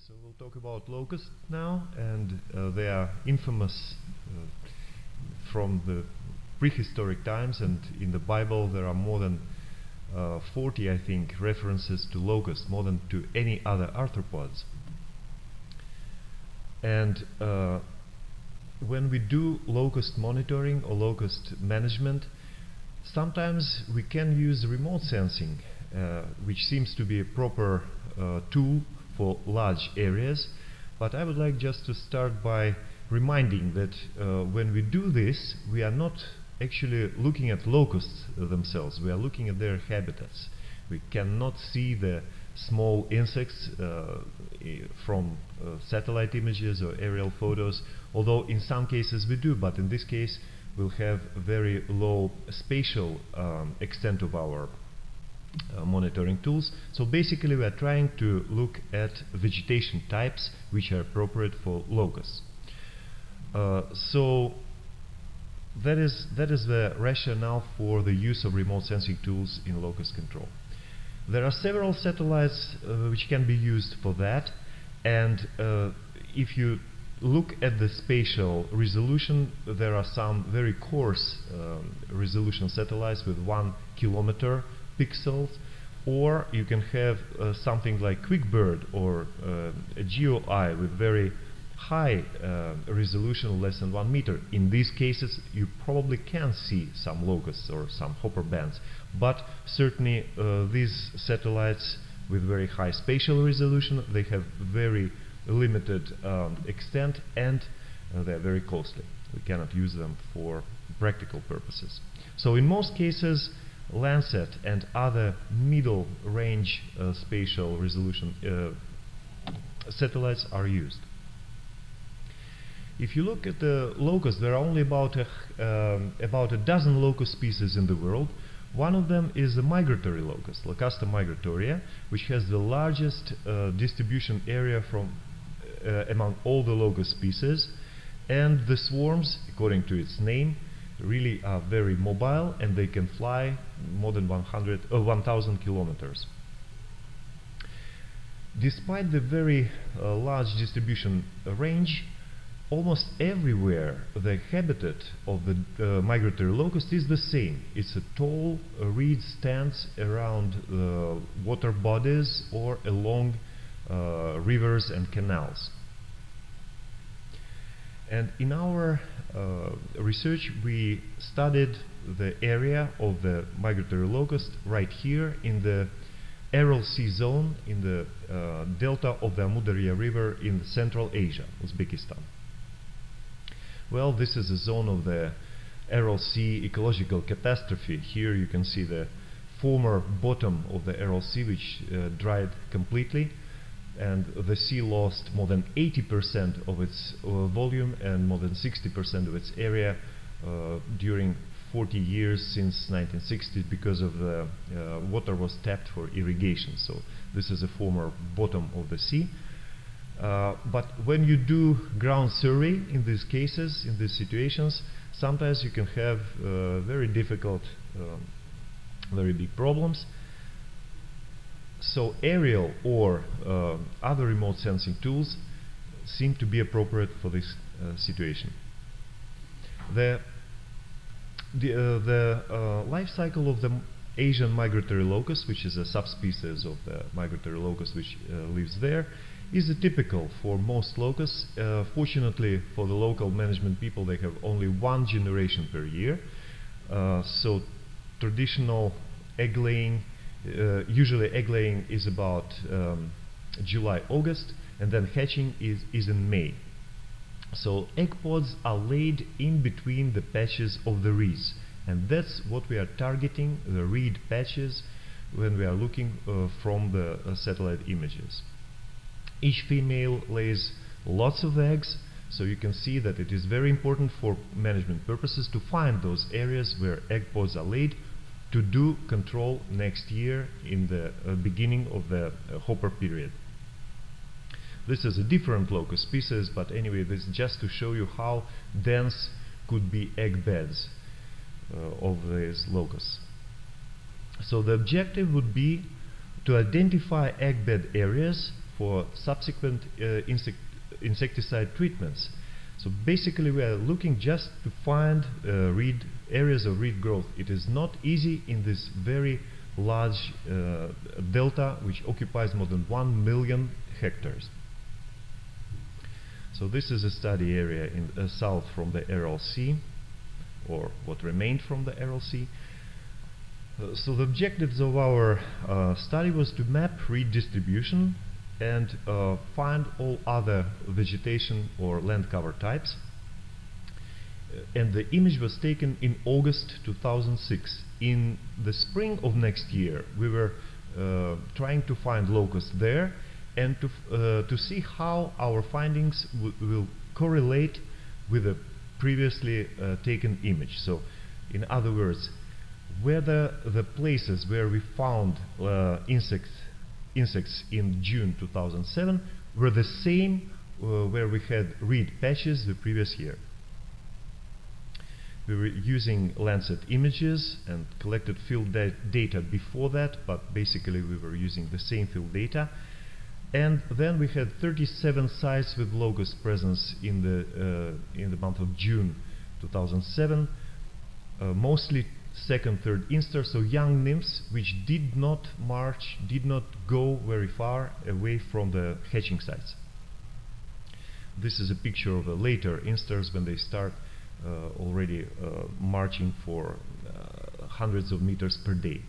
So we'll talk about locusts now, and they are infamous from the prehistoric times, and in the Bible there are more than 40, I think, references to locusts, more than to any other arthropods. And when we do locust monitoring or locust management, sometimes we can use remote sensing, which seems to be a proper tool for large areas. But I would like just to start by reminding that when we do this, we are not actually looking at locusts themselves, we are looking at their habitats. We cannot see the small insects from satellite images or aerial photos, although in some cases we do, but in this case we'll have very low spatial extent of our monitoring tools. So basically we are trying to look at vegetation types which are appropriate for locusts. So that is the rationale for the use of remote sensing tools in locust control. There are several satellites which can be used for that, and if you look at the spatial resolution, there are some very coarse resolution satellites with 1 kilometer pixels, or you can have something like QuickBird or a GeoEye with very high resolution, less than 1 meter. In these cases you probably can see some locusts or some hopper bands, but certainly these satellites with very high spatial resolution, they have very limited extent, and they're very costly. We cannot use them for practical purposes. So in most cases Landsat and other middle range spatial resolution satellites are used. If you look at the locusts, there are only about a dozen locust species in the world. One of them is the migratory locust, Locusta migratoria, which has the largest distribution area from among all the locust species, and the swarms, according to its name, really are very mobile, and they can fly more than 1,000 kilometers. Despite the very large distribution range, almost everywhere the habitat of the migratory locust is the same. It's a tall reed stands around water bodies or along rivers and canals. And in our research we studied the area of the migratory locust right here in the Aral Sea zone in the delta of the Amudarya River in Central Asia, Uzbekistan. Well, this is a zone of the Aral Sea ecological catastrophe. Here you can see the former bottom of the Aral Sea, which dried completely, and the sea lost more than 80% of its volume and more than 60% of its area during 40 years since 1960 because of the water was tapped for irrigation. So this is a former bottom of the sea. But when you do ground survey in these cases, in these situations, sometimes you can have very difficult, very big problems. So aerial or other remote sensing tools seem to be appropriate for this situation. The life cycle of the Asian migratory locust, which is a subspecies of the migratory locust which lives there, is typical for most locusts. Fortunately for the local management people, they have only 1 generation per year. So traditional egg laying, usually egg laying is about July, August, and then hatching is in May. So egg pods are laid in between the patches of the reeds, and that's what we are targeting, the reed patches, when we are looking from the satellite images. Each female lays lots of eggs, so you can see that it is very important for management purposes to find those areas where egg pods are laid to do control next year in the beginning of the hopper period. This is a different locust species, but anyway, this is just to show you how dense could be egg beds of these locusts. So the objective would be to identify egg bed areas for subsequent insecticide treatments. So basically we are looking just to find areas of reed growth. It is not easy in this very large delta, which occupies more than 1 million hectares. So this is a study area in south from the Aral Sea, or what remained from the Aral Sea. So the objectives of our study was to map reed distribution and find all other vegetation or land cover types. And the image was taken in August 2006. In the spring of next year, we were trying to find locusts there and to see how our findings will correlate with the previously taken image. So, in other words, whether the places where we found insects in June 2007 were the same where we had reed patches the previous year. We were using Landsat images and collected field data before that, but basically we were using the same field data. And then we had 37 sites with locust presence in the month of June 2007, mostly second, third instars, so young nymphs which did not go very far away from the hatching sites. This is a picture of the later instars when they start already marching for hundreds of meters per day.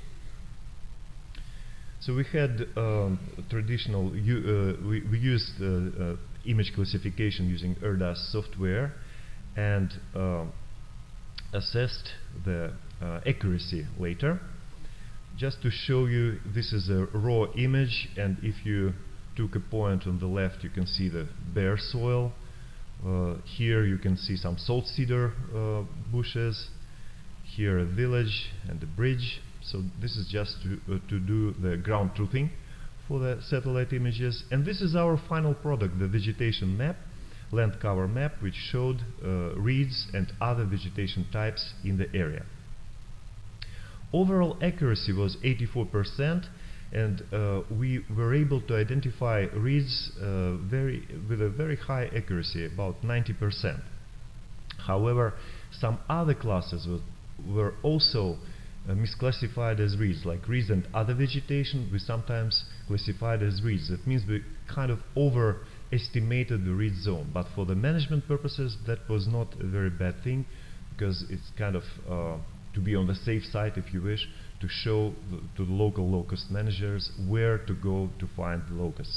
So we had traditional, we used image classification using ERDAS software and assessed the accuracy later. Just to show you, this is a raw image, and if you took a point on the left, you can see the bare soil. Here you can see some salt cedar bushes. Here a village and a bridge. So this is just to do the ground truthing for the satellite images. And this is our final product, the vegetation map, land cover map, which showed reeds and other vegetation types in the area. Overall accuracy was 84%, and we were able to identify reeds with a very high accuracy, about 90%. However, some other classes were also misclassified as reeds, like reeds and other vegetation we sometimes classified as reeds. That means we kind of overestimated the reed zone, but for the management purposes that was not a very bad thing, because it's kind of to be on the safe side, if you wish, to show to the local locust managers where to go to find the locusts.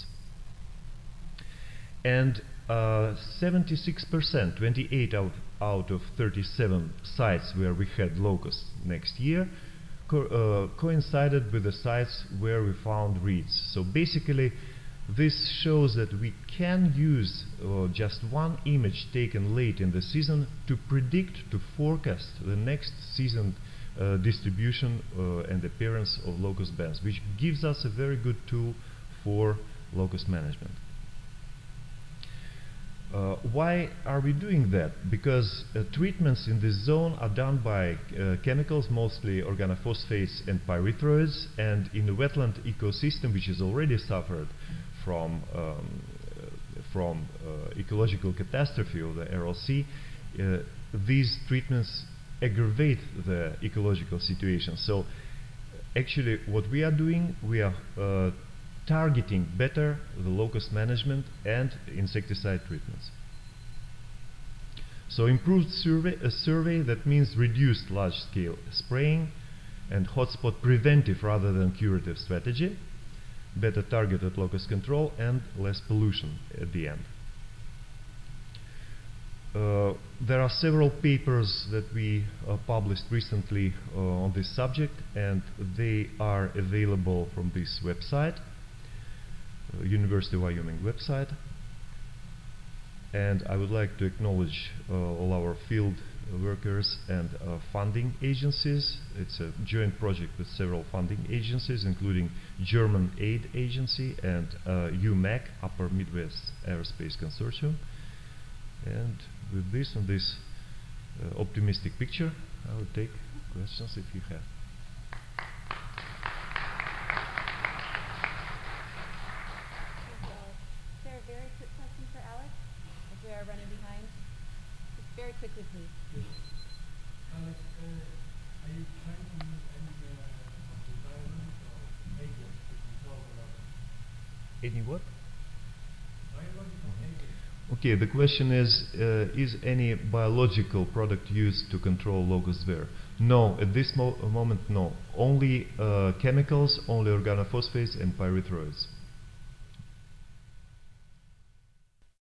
And 76%, 28 out of 37 sites where we had locusts next year coincided with the sites where we found reeds. So basically this shows that we can use just one image taken late in the season to predict, to forecast the next season distribution and appearance of locust bands, which gives us a very good tool for locust management. Why are we doing that? Because treatments in this zone are done by chemicals, mostly organophosphates and pyrethroids, and in the wetland ecosystem, which has already suffered from ecological catastrophe of the Aral Sea, these treatments aggravate the ecological situation. So actually what we are doing, we are targeting better the locust management and insecticide treatments. So improved survey, that means reduced large-scale spraying and hotspot preventive rather than curative strategy, better targeted locust control, and less pollution at the end. There are several papers that we published recently on this subject, and they are available from this website, University of Wyoming website. And I would like to acknowledge all our field workers and funding agencies. It's a joint project with several funding agencies, including German Aid Agency and UMAC, Upper Midwest Aerospace Consortium. And with this and this optimistic picture, I will take questions if you have. very quickly, please. Alex, are you trying to use any of the biological agents to control the locust? Any what? Biological agents. Okay, the question is any biological product used to control locust there? No, at this moment, no. Only chemicals, only organophosphates and pyrethroids.